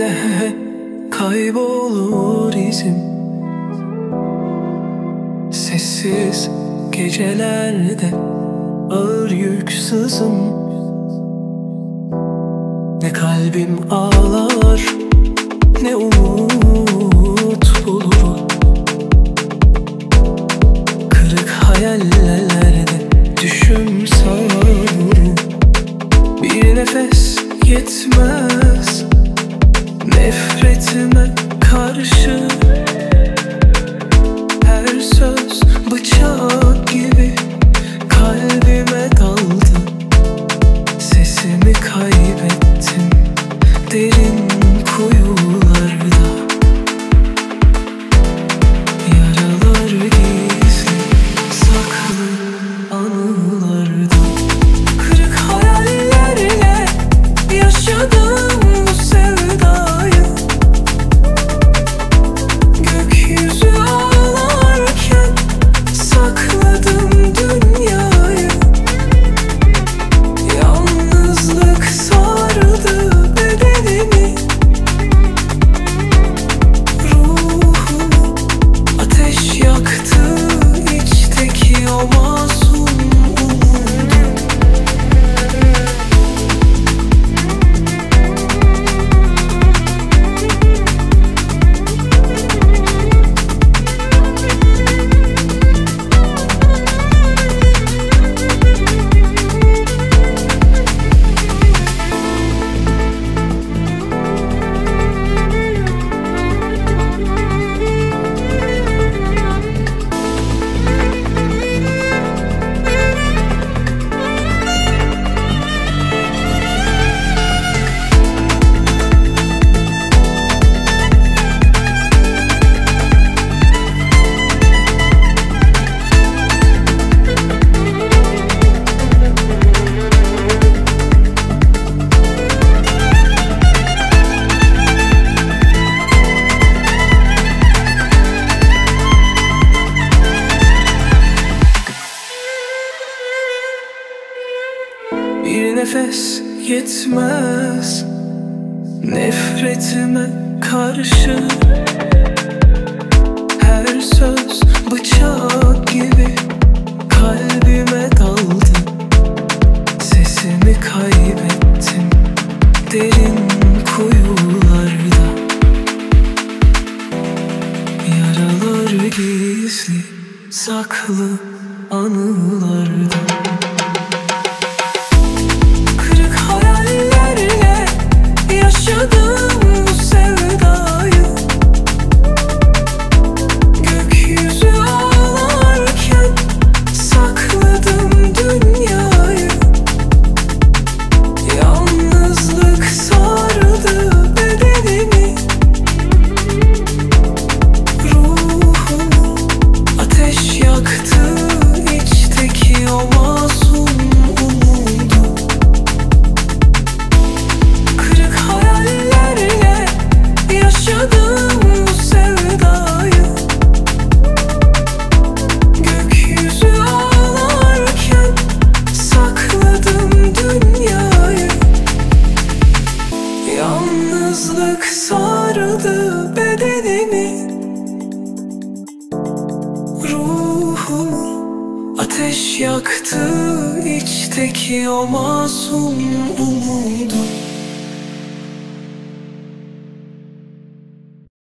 kaybolur izim. Sessiz gecelerde ağır yük sızım. Ne kalbim ağlar, ne umut bulur. Kırık hayallerde düşüm savururum. Bir nefes yetmez nefretime karşı. Her söz bıçak gibi kalbime daldı. Sesimi kaybettim derin kuyularda. Yaralar gizli saklı anılarda. Kırık hayallerle yaşadım bu sevdayı. Gökyüzü ağlarken sakladım dünyayı. Yalnızlık sardı bedenimi. Ruhumu ateş yaktı içteki o masum umudum. Bir nefes yetmez nefretime karşı. Her söz bıçak gibi kalbime daldı. Sesimi kaybettim derin kuyularda. Yaralar gizli saklı anılarda. Yaşadım bu sevdayı. Gökyüzü ağlarken sakladım dünyayı. Yalnızlık sardı bedenimi. Ruhumu ateş yaktı içteki o masum umudu. Yaşadım bu sevdayı. Gökyüzü ağlarken sakladım dünyayı. Yalnızlık sardı bedenimi. Ruhumu ateş yaktı içteki o masum umudu.